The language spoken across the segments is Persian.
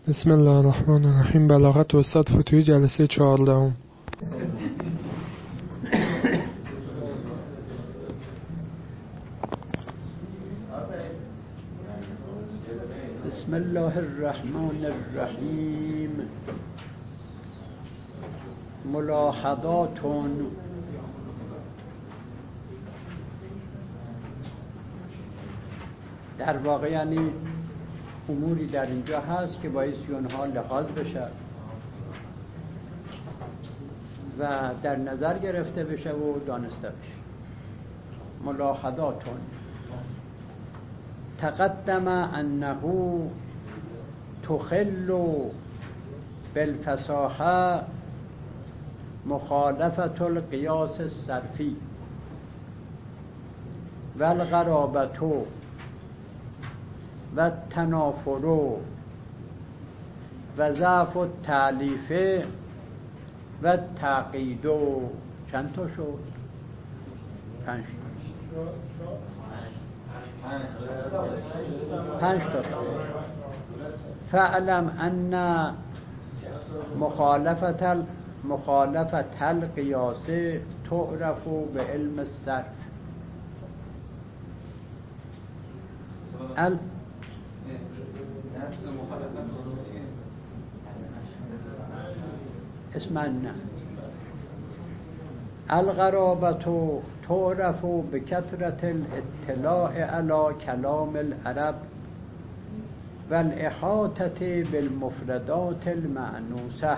بسم الله الرحمن الرحیم. بلاغت استاد فتوحی جلسه 14. بسم الله الرحمن الرحیم. ملاحظات در واقع یعنی اموری در اینجا هست که بایستی اونها لحاظ بشه و در نظر گرفته بشه و دانسته بشه. ملاحظات تقدم انه تخل بالفصاحه مخالفة القیاس الصرفی و الغرابة و التنافر و ضعف التألیف و التعقید. چند تا شد؟ 5 تا. فاعلم ان مخالفة القیاس تعرف بعلم الصرف. اسمعنا. الغرابة تعرف بكثرة الاطلاع على كلام العرب والإحاطة بالمفردات المأنوسة.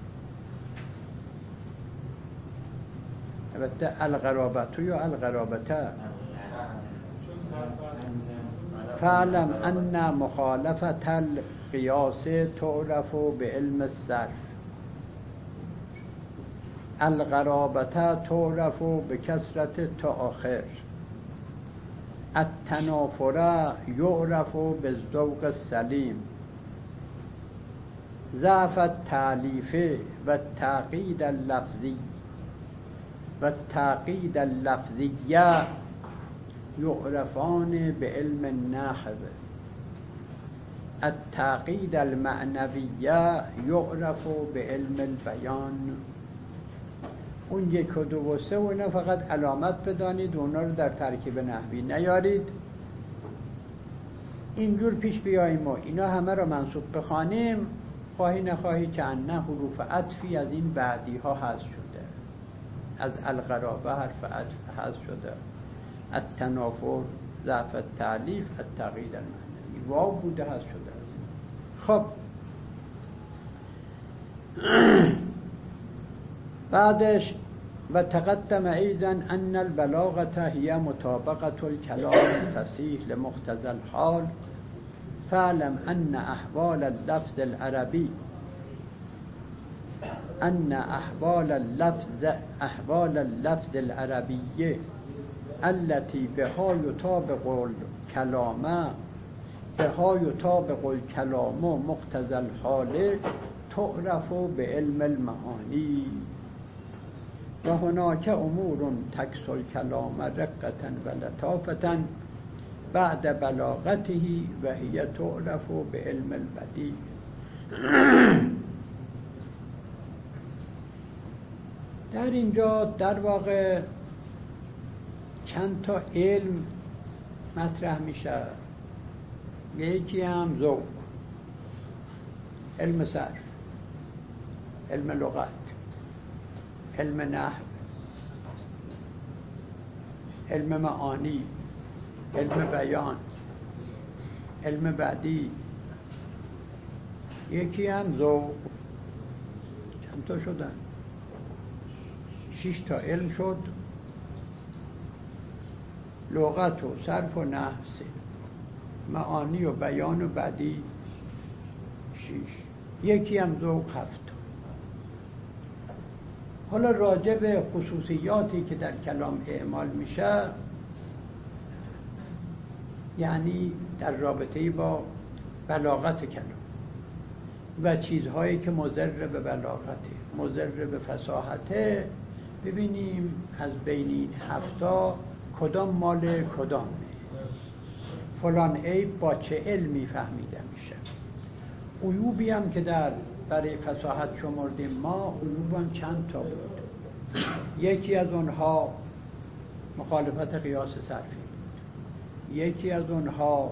الغرابة یا الغرابة. فاعلم ان مخالفة القياس تعرف بعلم الصرف. الغرابة تعرف بكثرة التأخر. التنافر يعرف بالذوق السليم. ضعف التألیف و التعقید اللفظی و التعقید اللفظی يعرفان بعلم النحو. التعقید المعنوی يعرف بعلم البیان. اون 1 و 2 و 3 و اینا فقط علامت بدانید، اونا رو در ترکیب نحوی نیارید. اینجور پیش بیاییم و اینا همه رو منصوب بخوانیم، خواهی نخواهی که انه حروف عطفی از این بعدی ها حذف شده. از الغرابه حرف عطف حذف شده. التنافر، ضعف التألیف، التعقید المعنوی واو بوده حذف شده. خب بعدش و تقدم ایضا ان البلاغة هي مطابقة الكلام الفصیح لمقتضى الحال. فاعلم ان احوال اللفظ العربي العربية التي بها يطابق الكلام مقتضى الحال تعرف بعلم المعانی. و هناك امور تکس الكلام رقة و لطافة بعد بلاغته و هي تعرف بعلم البدیع. در اینجا در واقع چند تا علم مطرح میشه. یکی هم ذوق، علم صرف، علم لغت، علم نحو، علم معانی، علم بیان، علم بدیع. یکی هم ذوق. چند تا شدن؟ 6 تا علم شد. لغت و صرف و نحو 3، معانی و بیان و بدیع 6، یکی هم ذوق 7. حالا راجع به خصوصیاتی که در کلام اعمال میشه، یعنی در رابطه با بلاغت کلام و چیزهایی که مضر به بلاغته، مضر به فصاحته، ببینیم از بین این 7 کدام مال کدامه. فلان عیب با چه علمی فهمیده میشه، عیوبی هم که برای فصاحت شمردیم ما، عیوب هم چند تا بود. یکی از اونها مخالفت قیاس صرفی بود، یکی از اونها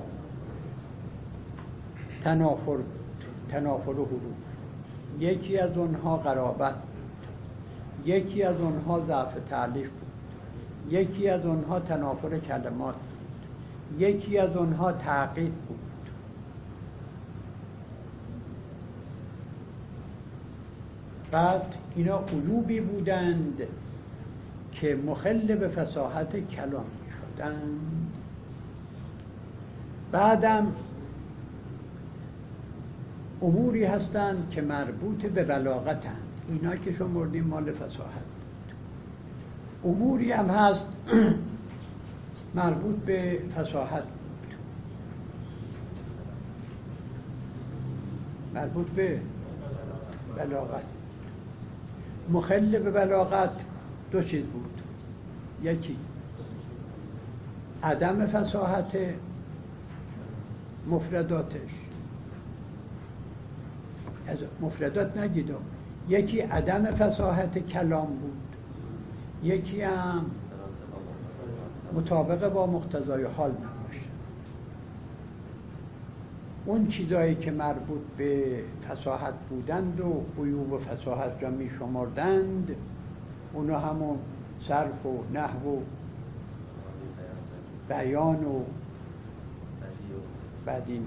تنافر حروف، یکی از اونها غرابت بود، یکی از اونها ضعف تألیف بود، یکی از اونها تنافر کلمات بود، یکی از اونها تعقید بود. بعد اینا عیوبی بودند که مخل به فصاحت کلام شدند. بعدم اموری هستند که مربوط به بلاغتند، اینا که شمردیم مال فصاحت بود. اموری هم هست مربوط به فصاحت بود، مربوط به بلاغت. مخل به بلاغت دو چیز بود، یکی عدم فصاحت مفرداتش، از مفردات نگیدم، یکی عدم فصاحت کلام بود، یکی هم مطابق با مقتضای حال نباشه. اون چیزایی که مربوط به فصاحت بودند و عیوب فصاحت را می شمردند، اونا همون صرف و نحو و بیان و بعدین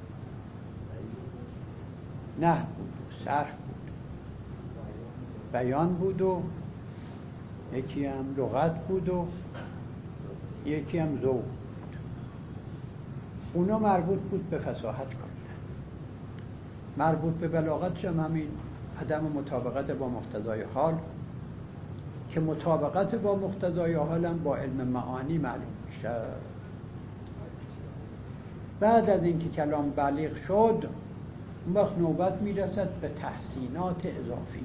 نحو بود و صرف بود، بیان بود و یکی هم لغت بود و یکی هم ذوق بود. اونا مربوط بود به فصاحت کاملا. مربوط به بلاغت هم همین عدم مطابقت با مقتضای حال، که مطابقت با مقتضای حال هم با علم معانی معلوم میشه. بعد از اینکه کلام بلیغ شد، اون وقت نوبت میرسد به تحسینات اضافی،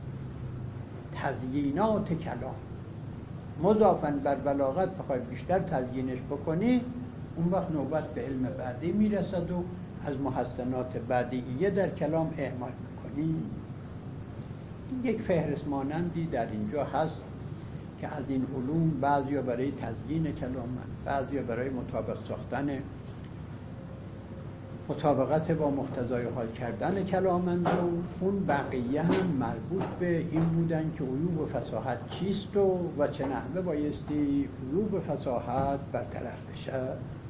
تزیینات کلام. مضافاً بر بلاغت بخوای بیشتر تزیینش بکنی، اون وقت نوبت به علم بعدی میرسد و از محسنات بعدیه در کلام اعمال میکنی. این یک فهرست مانندی در اینجا هست که از این علوم بعضیا برای تزیین کلام، بعضیا برای مطابق ساختن، مطابقت با مقتضای حال کردن کلامند و اون بقیه هم مربوط به این بودن که عیوب و فصاحت چیست و چه نحوه بایستی عیوب و فصاحت برطرف بشه.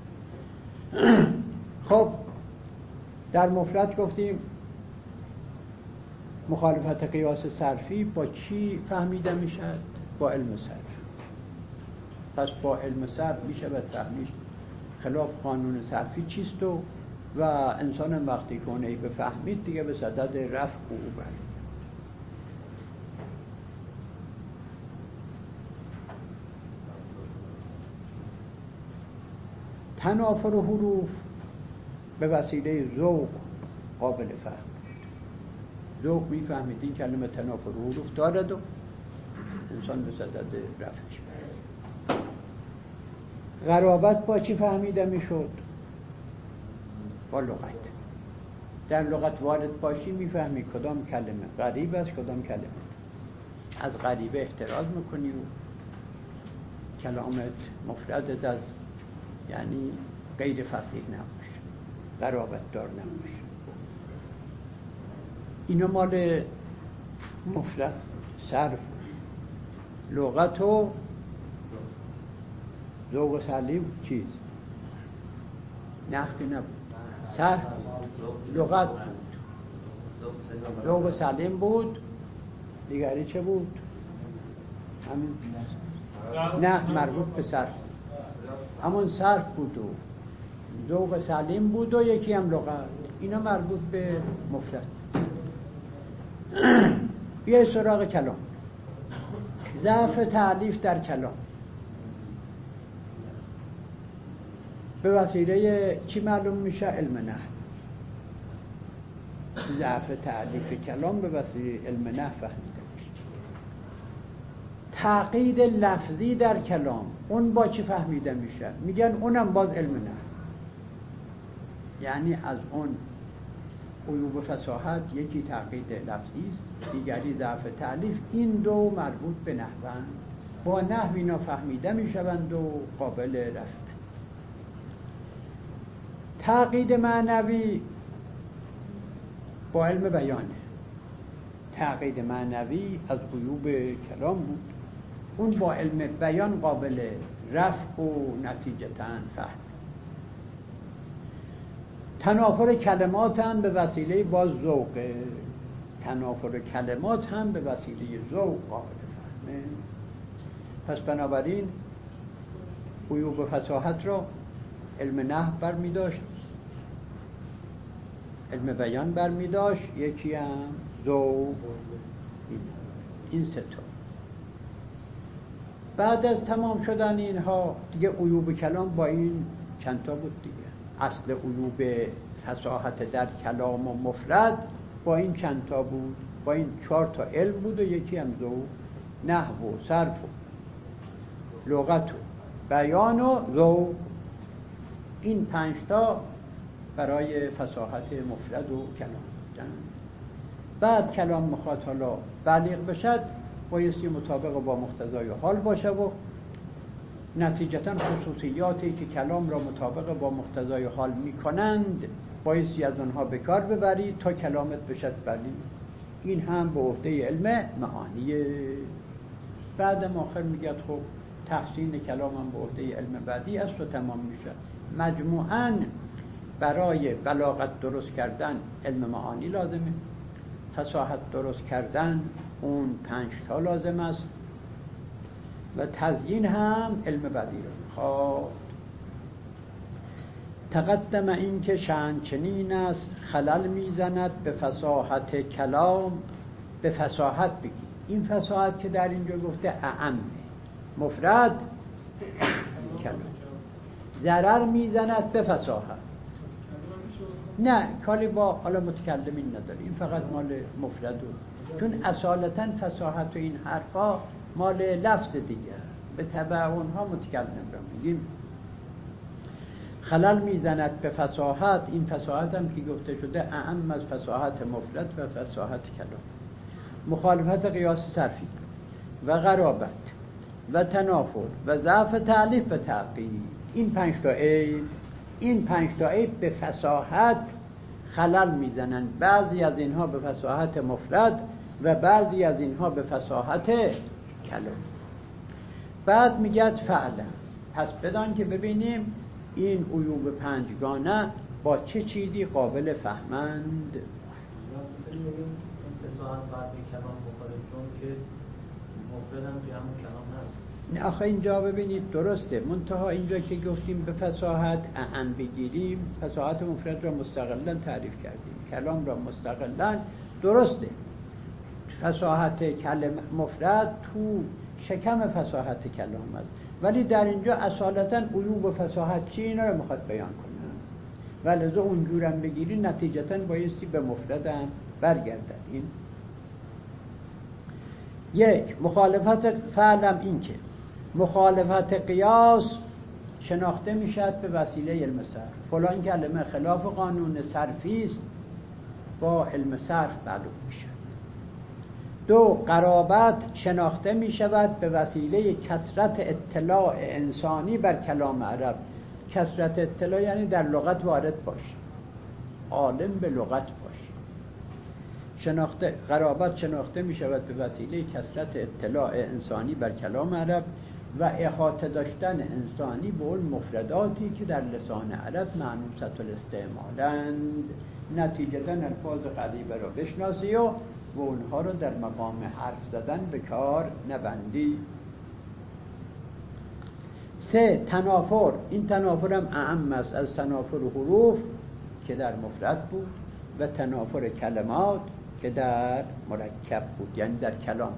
خب در مفرد گفتیم مخالفت قیاس صرفی با چی فهمیده میشد؟ با علم صرف. پس با علم صرف میشه فهمید خلاف قانون صرفی چیست و انسان وقتی که اونهی بفهمید دیگه به صدد رفع او برید. تنافر حروف به وسیله ذوق قابل فهم بود. ذوق میفهمید این کلمه تنافر حروف دارد و انسان به صدد رفعش برید. غرابت با چی فهمیده میشد؟ با لغت. در لغت وارد باشی میفهمی کدام کلمه غریب است، کدام کلمه از غریبه احتراز میکنی و کلامت مفردت از یعنی غیر فصیح نباشه، غرابت دار نباشه. اینا مال مفرد، صرف، لغت و ذوق سلیم چیز نحوی نبود. صرف بود، لغت بود، ذوق سلیم بود، دیگری چه بود؟ همین نه مربوط به صرف، همون صرف بود و ذوق سلیم بود و یکی هم لغت. اینا مربوط به مفرد. بیای سراغ کلام. ضعف تألیف در کلام به وسیله چی معلوم میشه؟ علم نحو. ضعف تألیف کلام به وسیله علم نحو فهمیده میشه. تعقید لفظی در کلام اون با چی فهمیده میشه؟ میگن اونم باز علم نحو. یعنی از اون عیوب فصاحت یکی تعقید لفظی است، دیگری ضعف تألیف. این دو مربوط به نحوند، با نحو اینا فهمیده میشوند و قابل رفع. تعقید معنوی با علم بیانه. تعقید معنوی از عیوب کلام بود، اون با علم بیان قابل رفع و نتیجتاً فهم. تنافر کلمات هم به وسیله باز ذوقه. تنافر کلمات هم به وسیله ذوق قابل فهمه. پس بنابراین عیوب فصاحت را علم نحو برمی داشت، علم بیان برمی داشت، یکی هم ذوق. این سه تا. بعد از تمام شدن اینها دیگه عیوب کلام با این چند تا بود دیگه. اصل عیوب فصاحت در کلام و مفرد با این چند تا بود، با این 4 تا علم بود و یکی هم ذوق، نحو و صرف و لغت و بیان و ذوق. این 5 تا برای فصاحت مفرد و کلام بودن. بعد کلام میخواد حالا بلیغ بشد، بایستی مطابق با مقتضای حال باشه و نتیجتا خصوصیاتی که کلام را مطابق با مقتضای حال میکنند بایستی از آنها به کار ببری تا کلامت بشد بلیغ. این هم به عهده علم معانیه. بعدم آخر میگه خب تحسین کلام هم به عهده علم بعدی است و تمام میشه. مجموعاً برای بلاغت درست کردن علم معانی لازمه، فصاحت درست کردن اون 5 تا لازم است و تزیین هم علم بعدی رو میخواد. تقدم این که شأن چنین است خلل میزند به فصاحت کلام. به فصاحت بگی. این فصاحت که در اینجا گفته اعم مفرد کلام، ضرر میزند به فصاحت. نه کاری با حالا متکلمین نداره، این فقط مال مفرد و چون اصالتا فصاحت و این حرفا مال لفظ دیگه، به تبع اونها متکلم را میگیم. خلل میزند به فصاحت. این فصاحت هم که گفته شده اعم از فصاحت مفرد و فصاحت کلام. مخالفت قیاس صرفی و غرابت و تنافر و ضعف تألیف و تعقید. این 5 تا عیب، این 5 تا عیب به فصاحت خلل میزنند. بعضی از اینها به فصاحت مفرد و بعضی از اینها به فصاحت کلام. بعد میگه فعلا، پس بدان که ببینیم این عیوب 5 گانه با چه چیزی قابل فهمند. فصاحت بعد کلام بخوره چون که مفرد هم توی همون کلام هست. نه آخه اینجا ببینید درسته، منتها اینجا که گفتیم به فصاحت اعن بگیریم، فصاحت مفرد را مستقلا تعریف کردیم، کلام را مستقلا. درسته فصاحت کلمه مفرد تو شکم فصاحت کلام است، ولی در اینجا اصالتا عیوب و فصاحت چی اینا رو میخواد بیان کنه، ولذا اونجورم بگیری نتیجتا بایستی به مفردم برگردد. این یک مخالفت. فعلم این که مخالفت قیاس شناخته میشد به وسیله علم صرف. فلان کلمه خلاف قانون صرفی است، با علم صرف معلوم میشد. 2 قرابت شناخته میشود به وسیله کثرت اطلاع انسانی بر کلام عرب. کثرت اطلاع یعنی در لغت وارد باشی، عالم به لغت باشی. قرابت شناخته می شود به وسیله کثرت اطلاع انسانی بر کلام عرب و احاطه داشتن انسانی به اون مفرداتی که در لسان عرب معنوسة الاستعمالند. نتیجتا الفاظ غریبه را بشناسی و اونها رو در مقام حرف زدن به کار نبندی. 3 تنافر. این تنافر هم اعم است از تنافر حروف که در مفرد بود و تنافر کلمات که در مرکب بود، یعنی در کلام.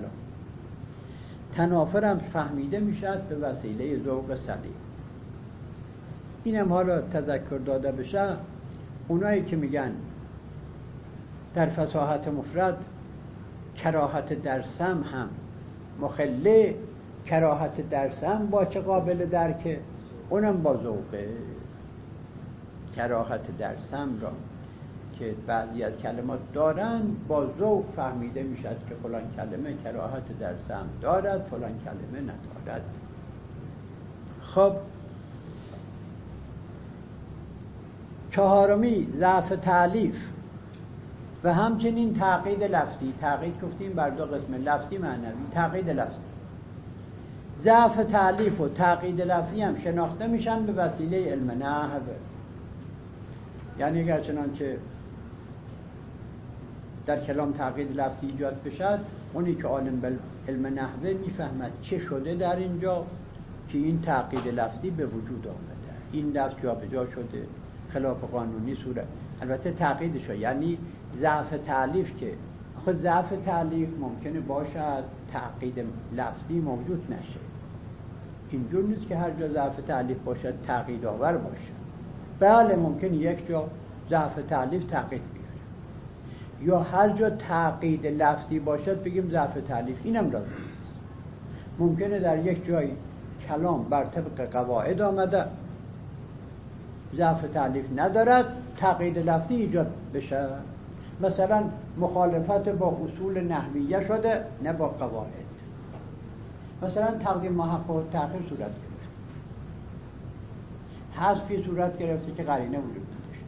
تنافر هم فهمیده میشد به وسیله ذوق سلیم. اینم حالا تذکر داده بشه، اونایی که میگن در فصاحت مفرد کراهت در سم هم مخله، کراهت در سم با چه قابل درکه؟ اونم با ذوقه. کراهت در سم را که بعضی از کلمات دارن با ذوق فهمیده میشد که فلان کلمه کراهت در سمع دارد، فلان کلمه ندارد. خب چهارمی ضعف تألیف و همچنین تعقید لفظی. تعقید گفتیم بر دو قسم، لفظی معنوی. تعقید لفظی، ضعف تألیف و تعقید لفظی هم شناخته میشن به وسیله علم نحو. یعنی اگر چنانچه در کلام تعقید لفظی ایجاد بشد، اونی که عالم علم نحوه میفهمد چه شده در اینجا که این تعقید لفظی به وجود آمده، این لفظ جابجا شده، خلاف قانونی صورت. البته تعقیدش یعنی ضعف تألیف، که آخه ضعف تألیف ممکنه باشد تعقید لفظی موجود نشه. اینجور نیست که هر جا ضعف تألیف باشد تعقید آور باشه. بله ممکنه یک جا ضعف تألیف تعقید بیاره، یا هر جا تعقید لفظی باشد بگیم ضعف تألیف. اینم لازم نیست. ممکنه در یک جای کلام بر طبق قواعد آمده، ضعف تألیف ندارد، تعقید لفظی ایجاد بشه. مثلا مخالفت با اصول نحویه شده، نه با قواعد. مثلا تقدیم محقق و تأخیر صورت گرفت، حذفی صورت گرفته که قرینه وجود نداشت.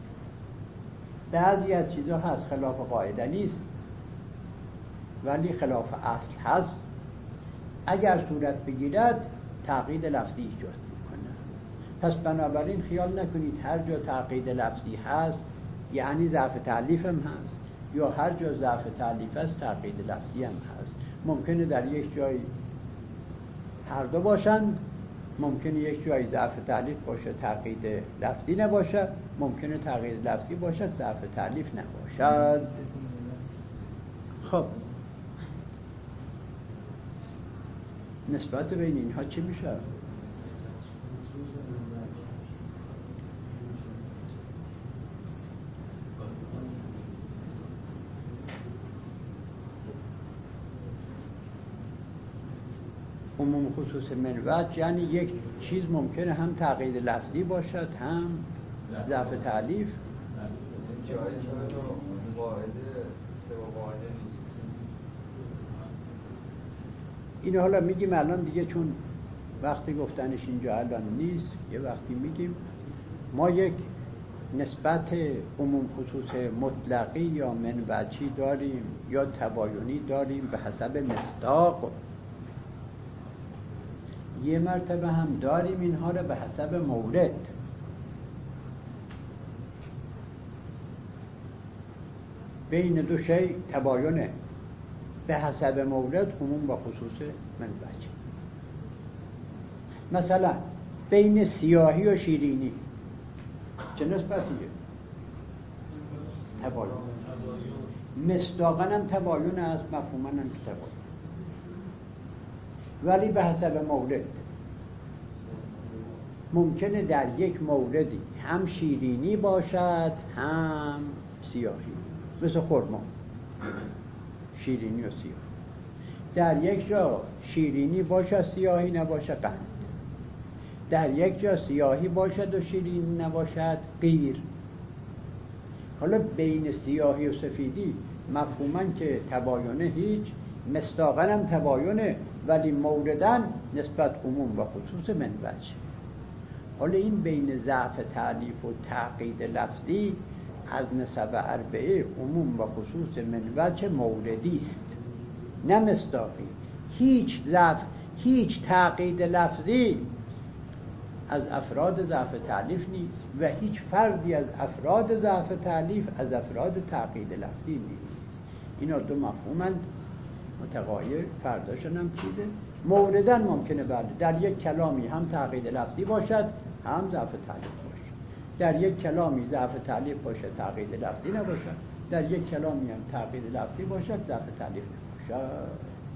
بعضی از چیزها هست خلاف قاعده نیست ولی خلاف اصل هست، اگر صورت بگیرد تعقید لفظی ایجاد میکنه. پس بنابراین خیال نکنید هر جا تعقید لفظی هست یعنی ضعف تألیف هم هست، یا هر جا ضعف تألیف هست تعقید لفظی هم هست. ممکنه در یک جای هر دو باشند، ممکنه یک جای ضعف تألیف باشه تعقید لفظی نباشه، ممکنه تعقید لفظی باشه ضعف تألیف نباشد. خب نسبت بین اینها چی میشه؟ عموم خصوص منوج، یعنی یک چیز ممکنه هم تعقید لفظی باشد هم ضعف تألیف. این حالا میگیم الان دیگه، چون وقتی گفتنش اینجا الان نیست، یه وقتی میگیم ما یک نسبت عموم خصوص مطلقی یا منوجی داریم یا تباینی داریم به حسب مصداق. یه مرتبه هم داریم اینها رو به حسب مورد. بین دو شی تباینه، به حسب مورد عموم و خصوص منوج. مثلا بین سیاهی و شیرینی چه نسبتیه؟ تباین. مصداقاً هم تباین است، مفهوماً هم تباین، ولی به حسب مورد. ممکنه در یک موردی هم شیرینی باشد هم سیاهی، مثل خرما، شیرینی و سیاهی. در یک جا شیرینی باشد سیاهی نباشد قند، در یک جا سیاهی باشد و شیرینی نباشد قیر. حالا بین سیاهی و سفیدی مفهوماً که تباینه هیچ، مصداقاً هم تباینه، ولی موردن نسبت عموم و خصوص منوج. حالا این بین ضعف تألیف و تعقید لفظی از نسب اربعه عموم و خصوص منوج موردی است، نه مصداقی. هیچ تعقید لفظی از افراد ضعف تألیف نیست و هیچ فردی از افراد ضعف تألیف از افراد تعقید لفظی نیست. اینا دو مفهومند متغایر، فرداشون هم چیده. موردن ممکنه بله در یک کلامی هم تعقید لفظی باشد هم ضعف تألیف باشد، در یک کلامی ضعف تألیف باشد تعقید لفظی نباشد، در یک کلامی هم تعقید لفظی باشد ضعف تألیف نباشد.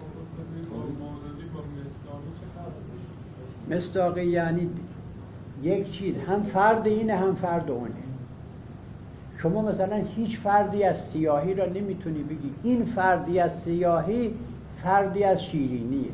مصداقی یعنی یک چیز هم فرد اینه هم فرد اونه. شما مثلا هیچ فردی از سیاهی را نمیتونی بگی این فردی از سیاهی فردی از شیرینیه،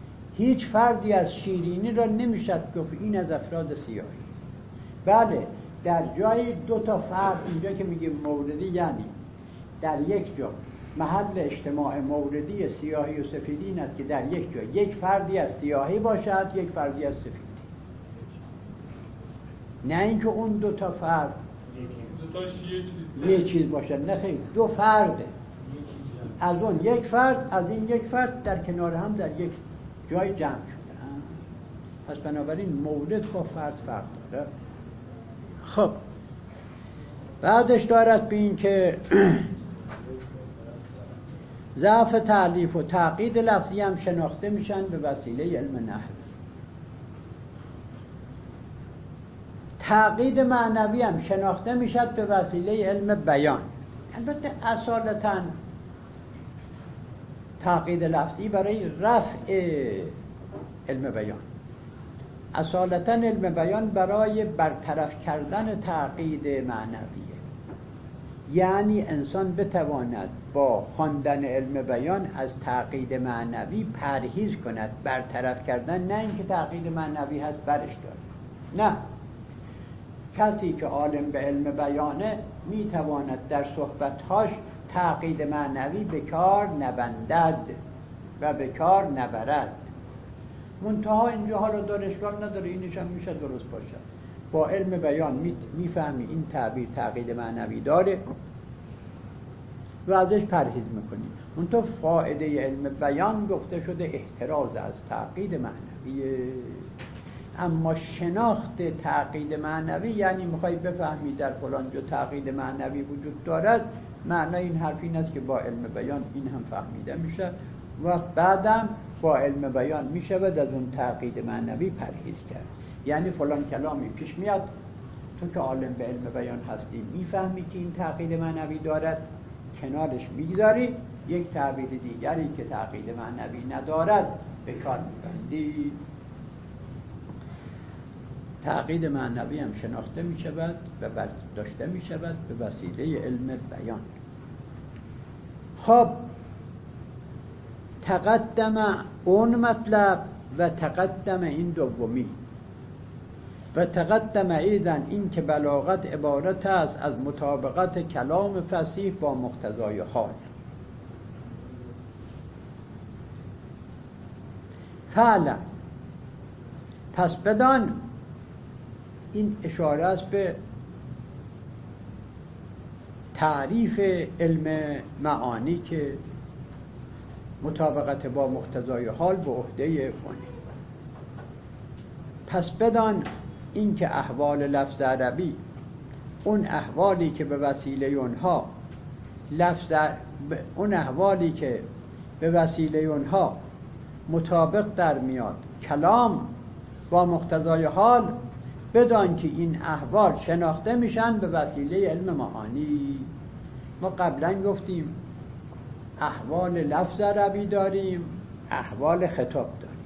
هیچ فردی از شیرینی را نمیشد گفت این از افراد سیاهی. بله در جای دو تا فرد، اینجا که میگیم موردی یعنی در یک جا محل اجتماع موردی سیاهی و سفیدی این است که در یک جا یک فردی از سیاهی باشد، یک فردی از سفیدی. نه اینکه اون دو تا فرد یک چیز باشد، نه خیلی، دو فرده، از اون یک فرد، از این یک فرد در کنار هم در یک جای جمع شده. پس بنابراین مورد با فرد فرق داره. خب بعدش دارد به این که ضعف تألیف و تعقید لفظی هم شناخته میشن به وسیله علم نحو. تعقید معنوی هم شناخته میشد به وسیله علم بیان. البته اصالتاً تعقید لفظی برای رفع علم بیان، اصالتاً علم بیان برای برطرف کردن تعقید معنویه. یعنی انسان بتواند با خواندن علم بیان از تعقید معنوی پرهیز کند، برطرف کردن، نه اینکه تعقید معنوی هست برش داره. نه، کسی که عالم به علم بیانه میتواند در صحبتهاش تعقید معنوی به کار نبندد و به کار نبرد. منتها اینجا حالا داره اشکال نداره، اینش هم میشه درست باشه. با علم بیان میفهمی این تعبیر تعقید معنوی داره و ازش پرهیز میکنی. منتها فایده علم بیان گفته شده احتراز از تعقید معنویه. اما شناخت تعقید معنوی یعنی میخوای بفهمی در فلان جا تعقید معنوی وجود دارد، معنی این حرف این است که با علم بیان این هم فهمیده میشه و بعدم با علم بیان میشود از اون تعقید معنوی پرهیز کرد. یعنی فلان کلامی پیش میاد، تو که عالم به علم بیان هستی میفهمی که این تعقید معنوی دارد، کنارش میگذاری، یک تعبیر دیگری که تعقید معنوی ندارد به کار میبندی. تعقید معنوی هم شناخته می شود و برداشته می شود به وسیله علم بیان. خب تقدم اون مطلب و تقدم این دومی و تقدم ایضا این که بلاغت عبارت است از مطابقت کلام فصیح با مقتضای حال. فعلا پس بدان، این اشاره است به تعریف علم معانی که مطابقت با مقتضای حال به عهده اونه. پس بدان این که احوال لفظ عربی، اون احوالی که به وسیله اونها مطابق در میاد کلام با مقتضای حال، بدان که این احوال شناخته میشن به وسیله علم معانی. ما قبلا گفتیم احوال لفظ عربی داریم، احوال خطاب داریم.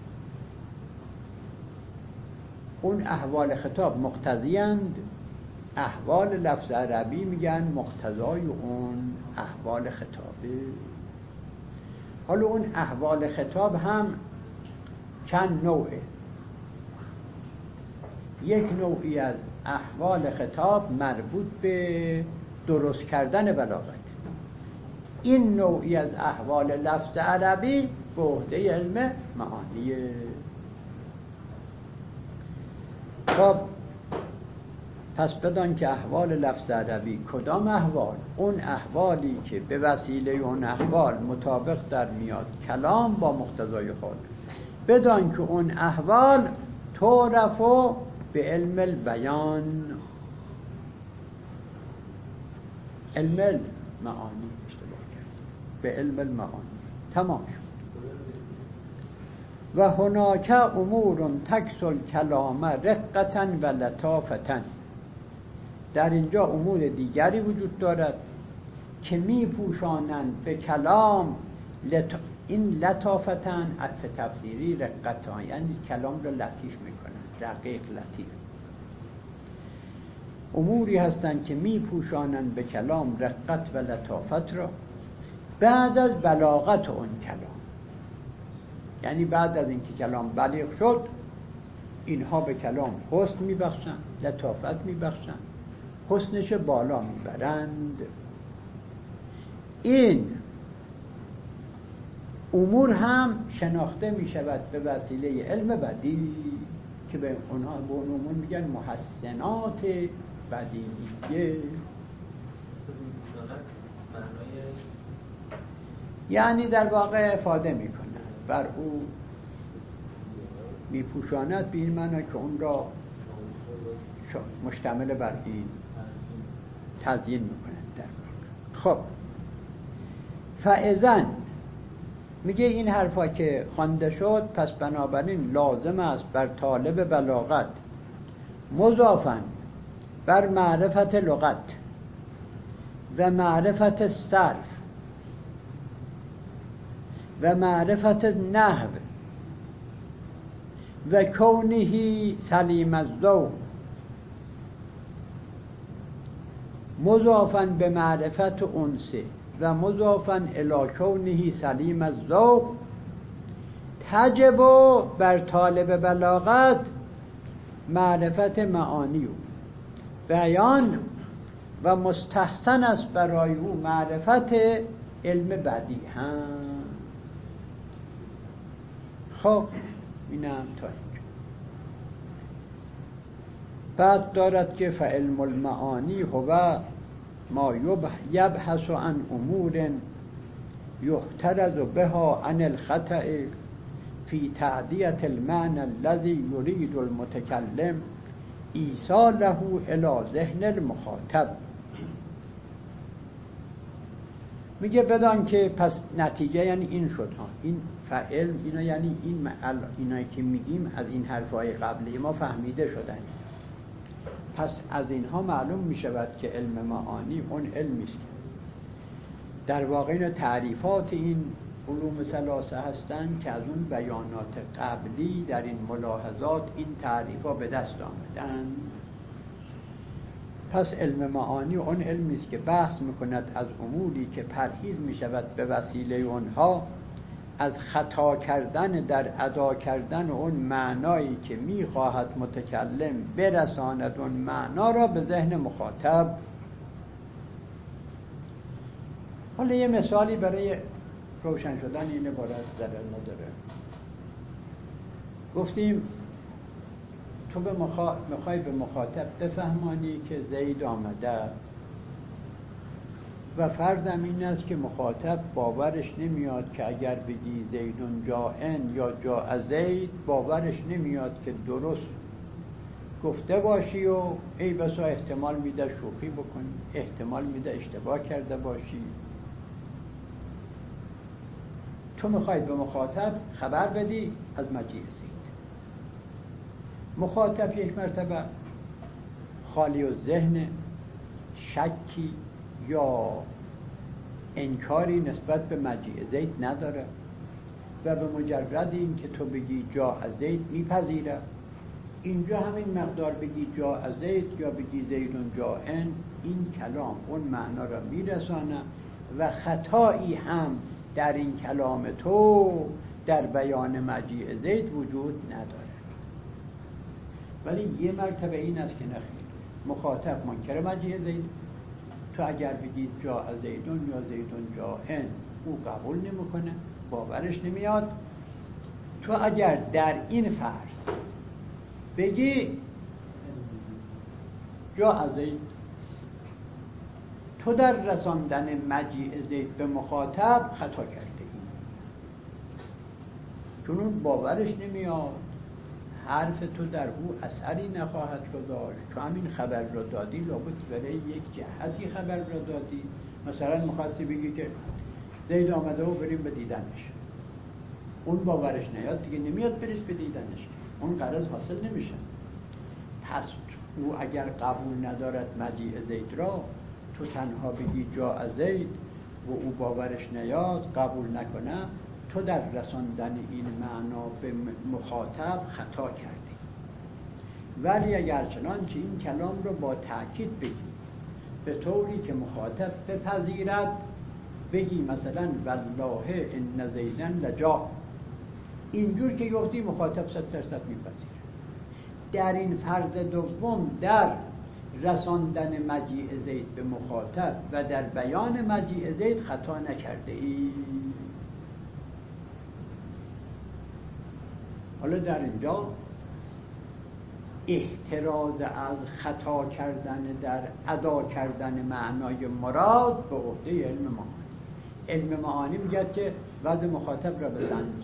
اون احوال خطاب مقتضیند، احوال لفظ عربی میگن مقتضای اون احوال خطابه. حالا اون احوال خطاب هم چند نوعه. یک نوعی از احوال خطاب مربوط به درست کردن بلاغت. این نوعی از احوال لفظ عربی به عهده علم معانیه. خب پس بدان که احوال لفظ عربی کدام احوال؟ اون احوالی که به وسیله اون احوال مطابق در میاد کلام با مقتضای حال. بدان که اون احوال تعرفو به علم البیان، علم المعانی اشتباه کرد، به علم المعانی تمام شد. و هناک امور تکسل کلام رقتا و لطافتا، در اینجا امور دیگری وجود دارد که می پوشانند به کلام این لطافتا عطف تفسیری رقتا، یعنی کلام را لطیف میکنند، رقیق لطیف. اموری هستند که می پوشانند به کلام رقت و لطافت را بعد از بلاغت اون کلام، یعنی بعد از اینکه کلام بلیغ شد اینها به کلام حسن میبخشند، لطافت میبخشند، حسنش بالا میبرند. این امور هم شناخته میشود به وسیله علم بدیع که به اونها به اون میگن محسنات بدیعیه. یعنی در واقع افاده میکنه بر او، میپوشاند به این معنی که اون را مشتمل بر این تزیین میکنه در واقع. خب فاذن میگه این حرفا که خوانده شد، پس بنابراین لازم است بر طالب بلاغت مضافاً بر معرفت لغت و معرفت صرف و معرفت نحو و کونه سلیم الذوق مضافاً به معرفت انسه و مضافاً الی کونه سلیم الذوق تجب بر طالب بلاغت معرفت معانی و بیان و مستحسن است برای او معرفت علم بدیع هم. خب اینم تا اینجا. بعد دارد که فعلم المعانی هو ما یبحث عن امور یحترز بها عن الخطأ فی تعدیة المعنى الذي يريد المتكلم ایصاله الى ذهن المخاطب. میگه بدان که پس نتیجه یعنی این شد ها، این فعل اینا یعنی اینایی که میگیم از این حرفای قبلی ما فهمیده شدن. پس از اینها معلوم میشود که علم معانی اون علمی است در واقع این تعریفات این علوم ثلاثه هستند که از اون بیانات قبلی در این ملاحظات این تعریفا به دست آمدن. پس علم معانی اون علمی است که بحث میکند از اموری که پرهیز میشود به وسیله اونها از خطا کردن در ادا کردن اون معنایی که میخواهد متکلم برساند اون معنا را به ذهن مخاطب. حالا یه مثالی برای روشن شدن این عبارت ضرر نداره. گفتیم تو میخوای به مخاطب بفهمانی که زید آمده و فرضم این است که مخاطب باورش نمیاد که اگر بگی زیدون جاءن یا جاء زید باورش نمیاد که درست گفته باشی و ای بسا احتمال میده شوخی بکنی، احتمال میده اشتباه کرده باشی. تو میخوای به مخاطب خبر بدی از مجیء زید. مخاطب یک مرتبه خالی و ذهن شکی یا انکاری نسبت به مجیء زید نداره و به مجرد این که تو بگی جاء زید میپذیره. اینجا همین مقدار بگی جاء زید یا بگی زیدون جاءن، این کلام اون معنا را میرسانه و خطایی هم در این کلام تو در بیان مجیء زید وجود نداره. ولی یه مرتبه این است که نخیر، مخاطب منکر مجیء زید، تو اگر بگید جاء زیدون یا زیدون جاءن او قبول نمیکنه، باورش نمیاد. تو اگر در این فرض بگی جاء زید، تو در رساندن مجیء زید به مخاطب خطا کرده ای، چون اون باورش نمیاد، حرف تو در او اثری نخواهد گذاشت. تو همین خبر را دادی لابد برای یک جهتی خبر را دادی. مثلا می‌خواستی بگی که زید آمده و بریم به دیدنش، اون باورش نیاد دیگه نمیاد برید به دیدنش، اون غرض حاصل نمیشه. پس او اگر قبول ندارد مجیء زید را، تو تنها بگی جاء زید و او باورش نیاد قبول نکنه، تو در رساندن این معنا به مخاطب خطا کردی. ولی اگر چنانچه این کلام رو با تأکید بگی به طوری که مخاطب بپذیرد، بگی مثلا والله ان زیدن لجاء، اینجور که گفتی مخاطب 100% میپذیره. در این فرض دوم در رساندن مجیء زید به مخاطب و در بیان مجیء زید خطا نکرده ای. حالا در اینجا احتراز از خطا کردن در ادا کردن معنای مراد به عهده علم معانی. علم معانی میگه که وضع مخاطب را بسنج،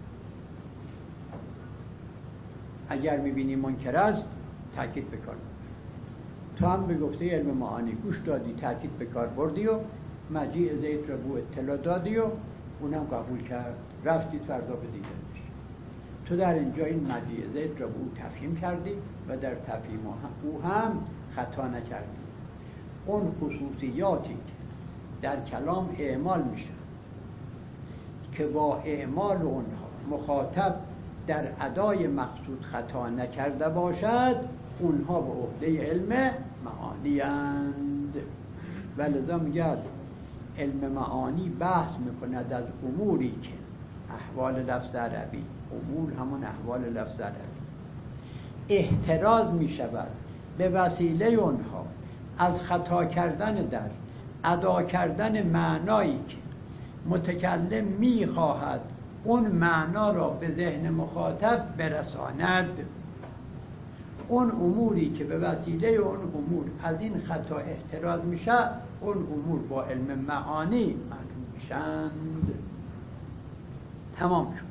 اگر میبینی منکر است تاکید بکن. تو هم به گفته علم معانی گوش دادی، تاکید به کار بردی و مجیء زید را بو اطلاع دادی و اونم قبول کرد، رفتی فردا به دیدنش. تو در اینجا این مجیء زید را به او تفهیم کردی و در تفهیم او هم خطا نکردی. اون خصوصیاتی که در کلام اعمال میشه که با اعمال اونها مخاطب در ادای مقصود خطا نکرده باشد، اونها به عهده علم معانی اند. و لذا میگه علم معانی بحث میکند از اموری که احوال لفظ عربی، امور همون احوال لفظ عربی، احتراز میشود به وسیله اونها از خطا کردن در ادا کردن معنایی که متکلم میخواهد اون معنا را به ذهن مخاطب برساند. اون اموری که به وسیله اون امور از این خطا احتراز میشه، اون امور با علم معانی معلوم میشند. تمام شد.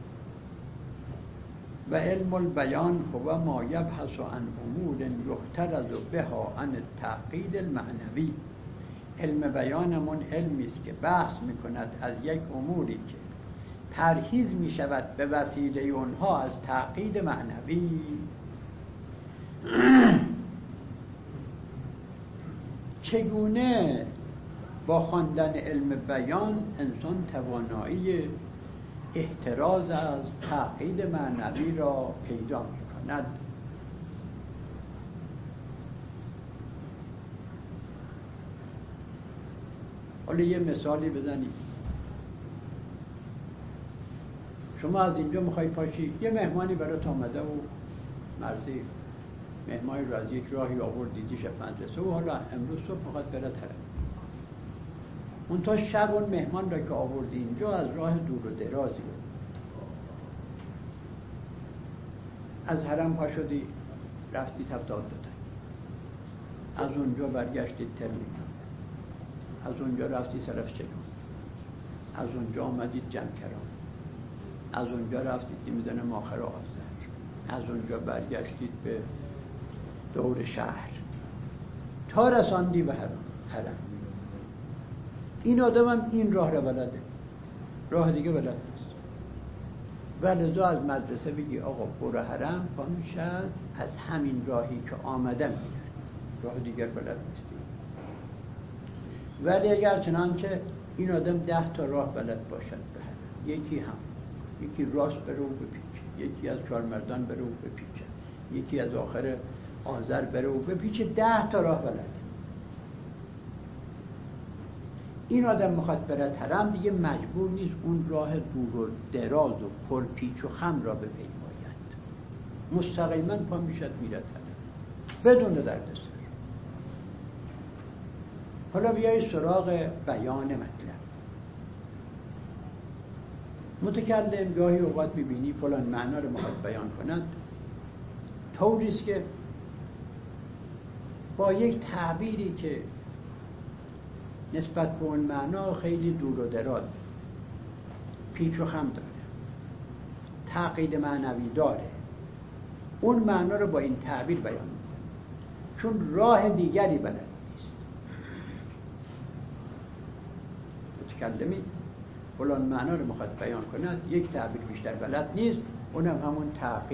و علم البیان هو ما یبحث عن امور یحترز بها عن التعقید المعنوی. علم بیانمون علمی است که بحث میکند از یک اموری که پرهیز میشود به وسیله اونها از تعقید معنوی. چگونه با خواندن علم بیان انسان توانایی احتراز از تعقید معنوی را پیدا می‌کند؟ حالا یه مثالی بزنید. شما از اینجا میخوای پاشی، یه مهمانی برات آمده و مرزی مهمانی رو از یک راهی آورد دیدی شب مدرسه و حالا امروز صبح میخواد بره حرم. اون تا شب اون مهمان را که آوردی اینجا از راه دور و درازی از حرم پا شدی رفتی تبداد دادن، از اونجا برگشتی ترمینال، از اونجا رفتی سرفچنان، از اونجا آمدید جمکران، از اونجا رفتید نمیدونه ماخر آذر، از اونجا برگشتید به دور شهر تا رساندی به حرم. این آدم هم این راه را بلده، راه دیگه بلد نیست. و لذا از مدرسه بگی آقا برو حرم، پا میشد از همین راهی که آمدم میگرد، راه دیگر بلد نیستی. ولی اگر چنانچه این آدم 10 تا راه بلد باشد به حرم، یکی راست بره و بپیچه، یکی از چهارمردان بره و بپیچه، یکی از آخر آذر بره و بپیچه، 10 تا راه بلده. این آدم میخواد بره حرم، دیگه مجبور نیست اون راه دور و دراز و پر پیچ و خم را بپیماید، مستقیما پا میشد میره حرم بدون دردسر. حالا بیایی سراغ بیان مطلب. متکلم گاهی اوقات میبینی فلان معنا رو میخواد بیان کند، طوریست که با یک تعبیری که نسبت به اون معنا خیلی دور و دراز، پیچ و خم داره، تعقید معنوی داره، اون معنا رو با این تعبیر بیان میکنه چون راه دیگری بلد نیست. متکلمی فلان معنا رو میخواد بیان کند، یک تعبیر بیشتر بلد نیست، اونم همون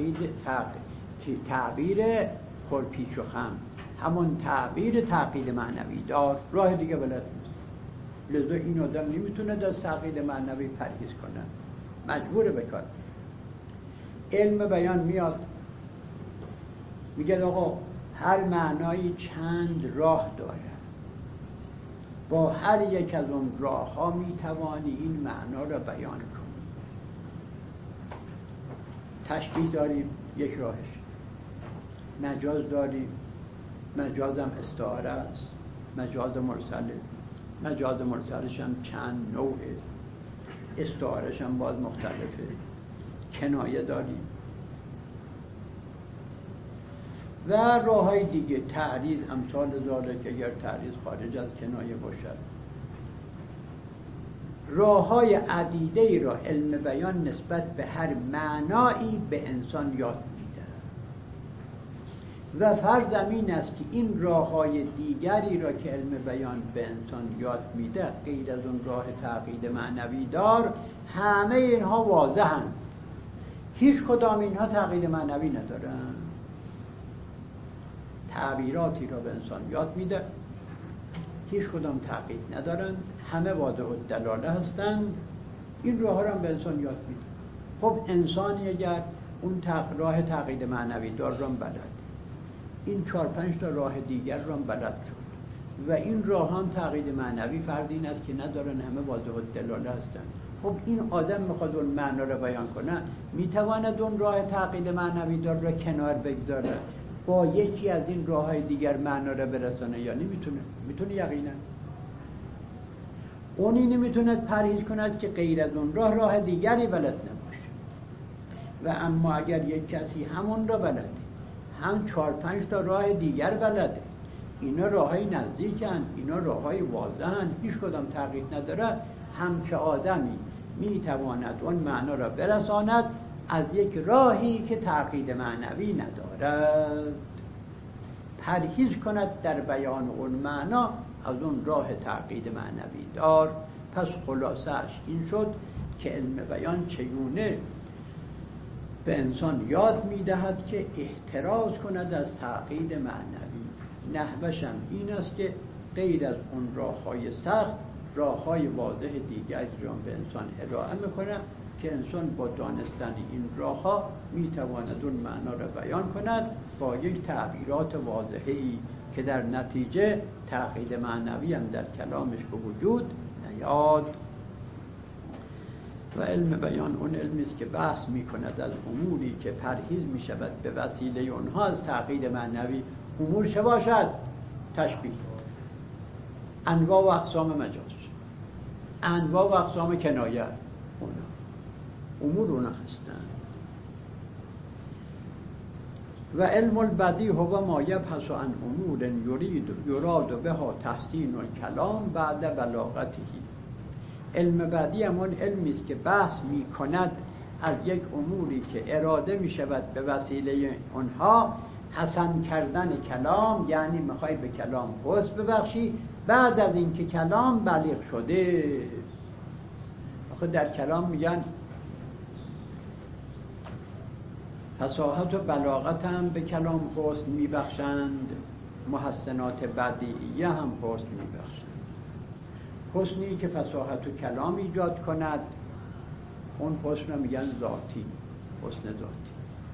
تعبیر پر پیچ و خم، همون تعبیر تعقید معنوی دار، راه دیگه بلد نیست. لذا این آدم نمیتونه از تعقید معنوی پرهیز کنه، مجبور بکن. علم بیان میاد میگه آقا هر معنایی چند راه داره، با هر یک از اون راه ها میتوانی این معنا را بیان کنی. تشبیه داریم یک راهش، مجاز داریم مجازم استعاره است، مجاز مرسله، مجاز مرسلش هم چند نوعه، استعارش هم باز مختلفه، کنایه داریم و راه های دیگه، تعریض امثال ذالک که اگر تعریض خارج از کنایه باشد. راه های عدیده را علم بیان نسبت به هر معنایی به انسان یاد میده و فرض این است که این راه های دیگری را که علم بیان به انسان یاد میده غیر از اون راه تعقید معنوی دار، همه اینها واضحند، هیچ کدام اینها تعقید معنوی ندارن. تعبیراتی را به انسان یاد میده، هیچ کدام تعقید ندارن، همه واضح الدلاله هستند. این راه را هم به انسان یاد میده. خب انسانی اگر اون راه تعقید معنوی دار را بلد، این 4-5 تا راه دیگر را بلد شد و این راه هم تعقید معنوی فرض این است که ندارن، همه واضح الدلاله هستند. خب این آدم میخواد اون معنا را بیان کنه، میتواند اون راه تعقید معنوی دار را کنار بگذاره، با یکی از این راه های دیگر معنا را برسانه یا نمیتونه؟ میتونه یقینا. اونی نمیتوند پرهیز کند که غیر از اون راه دیگری بلد نباشه. و اما اگر یک کسی همون را بلده، هم 4-5 تا راه دیگر بلده، اینا راه های نزدیکن، اینا راه های واضحن، هیچ کدام تغییر نداره، هم که آدمی میتواند اون معنا را برساند از یک راهی که تعقید معنوی ندارد، پرهیز کند در بیان اون معنا از اون راه تعقید معنوی دار. پس خلاصه‌اش این شد که علم بیان چگونه به انسان یاد میدهد که احتراز کند از تعقید معنوی. نحوش هم این است که غیر از اون راه‌های سخت، راه‌های واضح دیگری را به انسان ارائه میکنه که انسان با دانستن این راه‌ها میتواند اون معنا را بیان کند با یک تعبیرات واضحی که در نتیجه تعقید معنوی هم در کلامش به وجود نیاد. و علم بیان اون علمی است که بحث میکند از اموری که پرهیز میشود به وسیله اونها از تعقید معنوی. امور چه باشد؟ تشبیه، انواع و اقسام مجاز، انواع و اقسام کنایه، امور اونا هستند. و علم البدیع هو ما یبحث عن امور یراد بها تحسین الکلام بعد بلاغته. علم بدیع همون علمی است که بحث می کند از یک اموری که اراده می شود به وسیله اونها حسن کردن کلام، یعنی میخوای به کلام حسن ببخشی بعد از اینکه کلام بلیغ شده. خود در کلام میگن فصاحت و بلاغت هم به کلام حسن میبخشند، محسنات بدیعیه هم حسن میبخشند. حسنی که فصاحت و کلام ایجاد کند اون حسن رو میگن ذاتی، حسن ذاتی.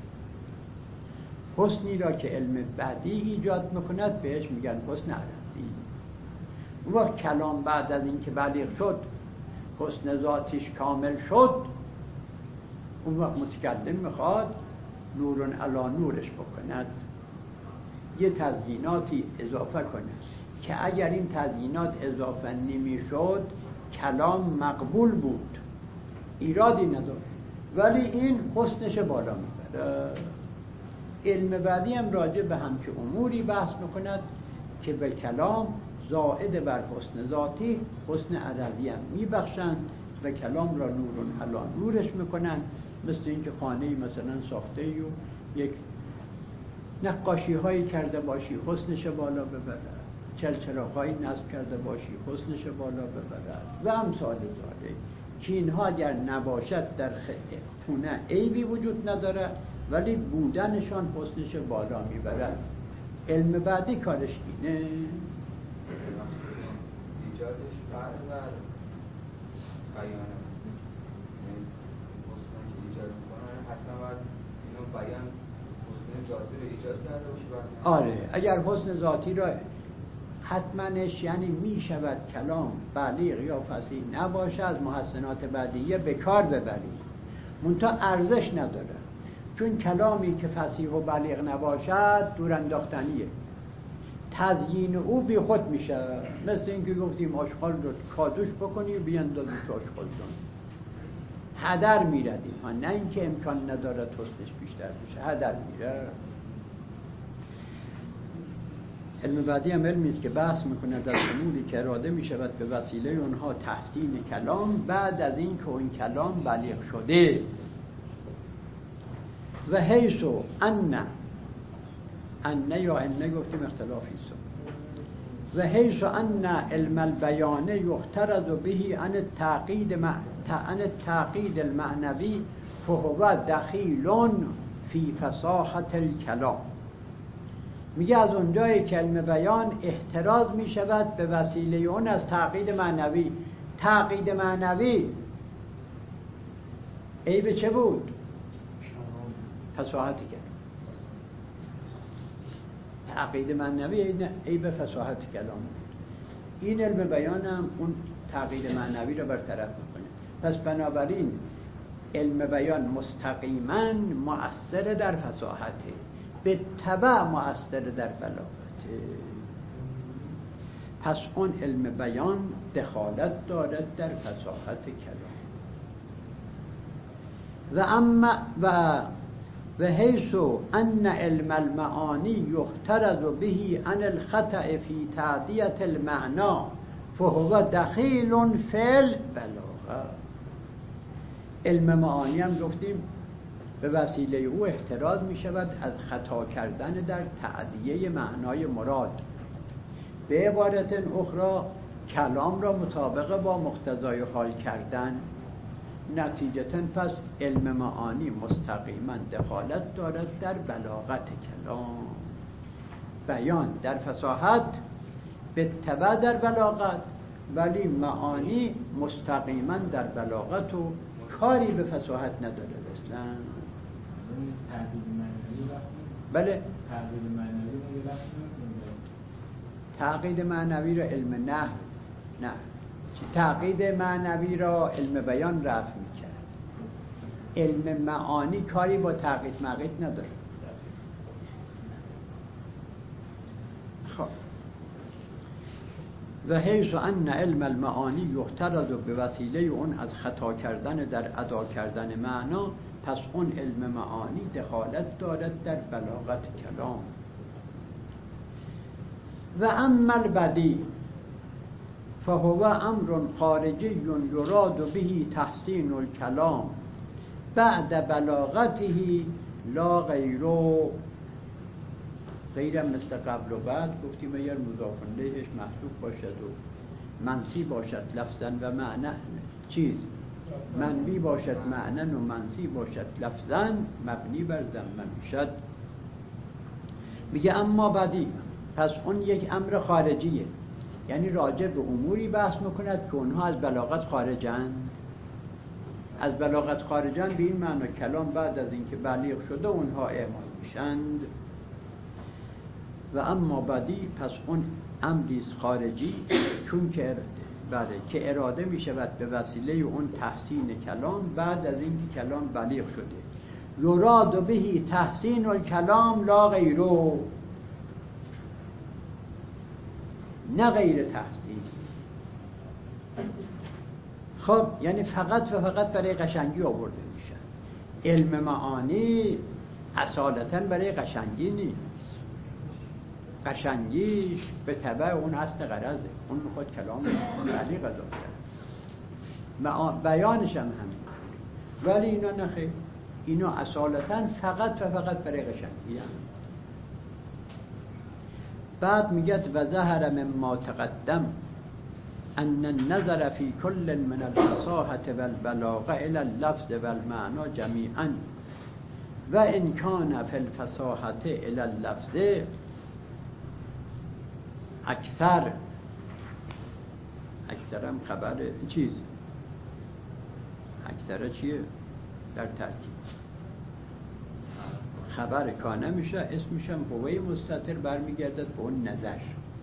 حسنی را که علم بدیع ایجاد میکند بهش میگن حسن عرضی. اون وقت کلام بعد از اینکه بلیغ شد، حسن ذاتیش کامل شد، اون وقت متکلم میخواد نورن علی نورش بکند، یه تزییناتی اضافه کند که اگر این تزیینات اضافه نمیشد کلام مقبول بود، ایرادی نداره، ولی این حسنش بالا میبره. علم بعدی هم راجع به همچه اموری بحث میکند که به کلام زائد بر حسن ذاتی حسن عرضی هم میبخشند و کلام را نورن علی نورش میکنند. مثل اینکه خانه‌ای مثلا ساخته ای و یک نقاشی هایی کرده باشی حسنش بالا ببرد، چلچراغ‌هایی نصب کرده باشی حسنش بالا ببرد و امثال ذالک، که اینها اگر نباشد در خونه عیبی وجود نداره ولی بودنشان حسنش بالا میبرد. علم بعدی کارش اینه. ایجادش فرق بر بیان حسن که ایجاد میکنن، حتما باید اینو بیان حسن ذاتی رو ایجاد کرده باشه. آره، اگر حسن ذاتی را حتماش یعنی می شود کلام بلیغ یا فصیح نباشه از محسنات بدیعیه به کار ببری، منتها ارزش نداره، چون کلامی که فصیح و بلیغ نباشد دور انداختنیه. تزیین او بی خود میشه. مثل اینکه گفتیم آشغال رو کادوش بکنی و بیاندازی تو آشغالدان، هدر میردیم ها، نه اینکه امکان نداره توستش بیشتر بشه، هدر میره. علم بعدی هم علمی است که بحث میکنه در اموری که اراده میشود به وسیله اونها تحسین کلام بعد از این که اون کلام بلیغ شده. و حیثو ان یا ان گفتیم اختلافی است. و حیث ان علم البیان یخترض به عن التعقید المعنوی فهو دخیل فی فصاحت الکلام. میگه از اونجایی که علم بیان احتراز میشود به وسیله اون از تعقید معنوی. تعقید معنوی عیب چه بود؟ فصاحت کلام. تعقید معنوی عیب فصاحت کلام بود. این علم بیان هم اون تعقید معنوی رو برطرف میکنه. پس بنابراین علم بیان مستقیما مؤثر در فصاحته، به تبع مؤثر در بلاغته. پس اون علم بیان دخالت دارد در فصاحت کلام. و حیث ان علم المعانی یخترض به عن الخطأ فی تعدیة المعنى فهو دخیل فی البلاغه. علم معانی هم گفتیم به وسیله او احتراز می شود از خطا کردن در تعدیه معنای مراد. به عبارت اخرى کلام را مطابق با مقتضای حال کردن. نتیجتاً پس علم معانی مستقیما دخالت دارد در بلاغت کلام. بیان در فصاحت به تبع در بلاغت، ولی معانی مستقیما در بلاغت و کاری به فصاحت نداره. اصلا بله، تعقید معنوی را علم نه تعقید معنوی را علم بیان رفع میکرد. علم معانی کاری با تعقید نداره. خب و حیث ان علم المعانی یخترض به وسیله اون از خطا کردن در ادا کردن معنا، پس اون علم معانی دخالت دارد در بلاغت کلام. و اما البدیع فهو امر خارجی یراد به تحسین الکلام بعد بلاغته لا غیره. غیرم مثل قبل و بعد گفتیم اگر مضاف الیهش محذوف باشد و منفی باشد لفظا و معنی منفی باشد معنی و منفی باشد لفظا مبنی بر ضمه میشد. میگه اما بعدی، پس اون یک امر خارجیه، یعنی راجع به اموری بحث میکند که اونها از بلاغت خارجند. از بلاغت خارجند به این معنی کلام بعد از اینکه بلیغ شده اونها اعمال میشند. و اما بعدی، پس اون امریست خارجی، چون که که اراده میشود به وسیله اون تحسین کلام بعد از اینکه کلام بلیغ شده. یراد به تحسین الکلام لا غیره، نه غیر تحسین. خب یعنی فقط و فقط برای قشنگی آورده میشن. علم معانی اصالتا برای قشنگی نیست. قشنگیش به تبع اون اصل غرضه، اون خود کلام بلیغ ادا کرد، بیانش هم همین. ولی اینا نخیر، اینا اصالتا فقط و فقط برای قشنگی هم. بعد میگه و ظهر مما تقدم ان النظر فی کل من الفصاحة والبلاغه الى اللفظ والمعنى جمیعا و ان کان فی الفصاحة الى اللفظ اکثر هم خبر چیز، اکثر چیه در ترکیب خبر کانه میشه، اسمش هم قوه مستتر برمیگردد به اون نظر.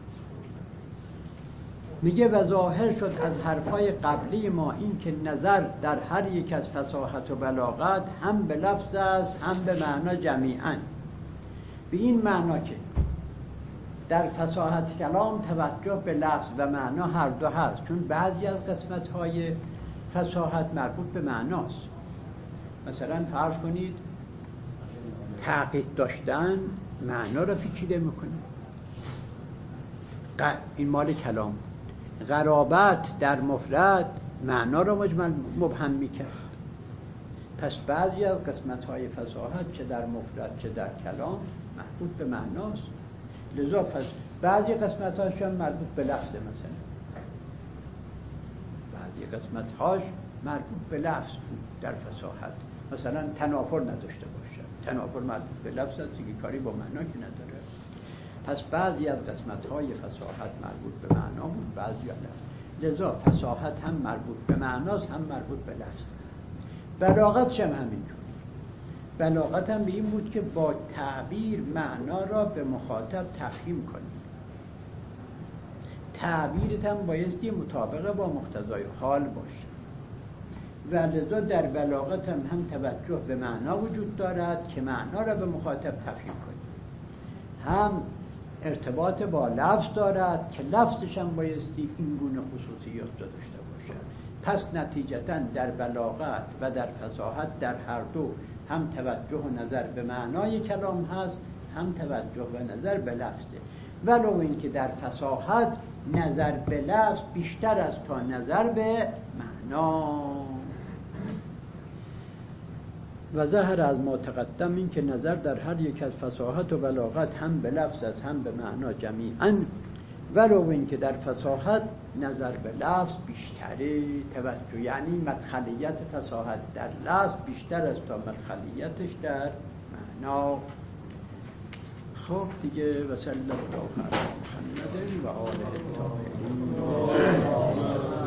میگه و ظاهر شد از حرفای قبلی ما این که نظر در هر یک از فصاحت و بلاغت هم به لفظ است هم به معنا جمیعا. به این معنا که در فصاحت کلام توجه به لفظ و معنا هر دو هست، چون بعضی از قسمت‌های فصاحت مربوط به معناست. مثلا فرض کنید تعقید داشتن معنا را پیچیده میکنه، این مال کلام. غرابت در مفرد معنا را مجمل مبهم میکرد. پس بعضی از قسمت‌های فصاحت چه در مفرد چه در کلام مربوط به معناست، لذا پس بعضی قسمت‌هاش هم مربوط به لفظ، مثلا بعضی قسمت‌هاش مربوط به لفظ در فصاحت، مثلا تنافر نداشته باشه، تنافر مربوط به لفظ است دیگه، کاری با معنا که نداره. پس بعضی از قسمت‌های فصاحت مربوط به معنا بود، بعضی از لفظ. لذا فصاحت هم مربوط به معناست هم مربوط به لفظ. بلاغت هم همینجور. بلاغت هم به این بود که با تعبیر معنا را به مخاطب تفهیم کنی. تعبیرت هم بایستی مطابق با مقتضای حال باشه. و لذا در بلاغت هم توجه به معنا وجود دارد که معنا را به مخاطب تفهیم کنی، هم ارتباط با لفظ دارد که لفظش هم بایستی این گونه خصوصیات را داشته باشه. پس نتیجتاً در بلاغت و در فصاحت در هر دو هم توجه و نظر به معنای کلام هست، هم توجه و نظر به لفظه. ولو این که در فصاحت نظر به لفظ بیشتر است تا نظر به معنا. و ظاهر از ما تقدم این که نظر در هر یک از فصاحت و بلاغت هم به لفظ است هم به معنا جمیعاً. ولو این که در فصاحت نظر به لفظ بیشتره توجه، یعنی مدخلیت فصاحت در لفظ بیشتر است تا مدخلیتش در معنا. خب دیگه و صلی الله علی محمد و آله الطاهرین.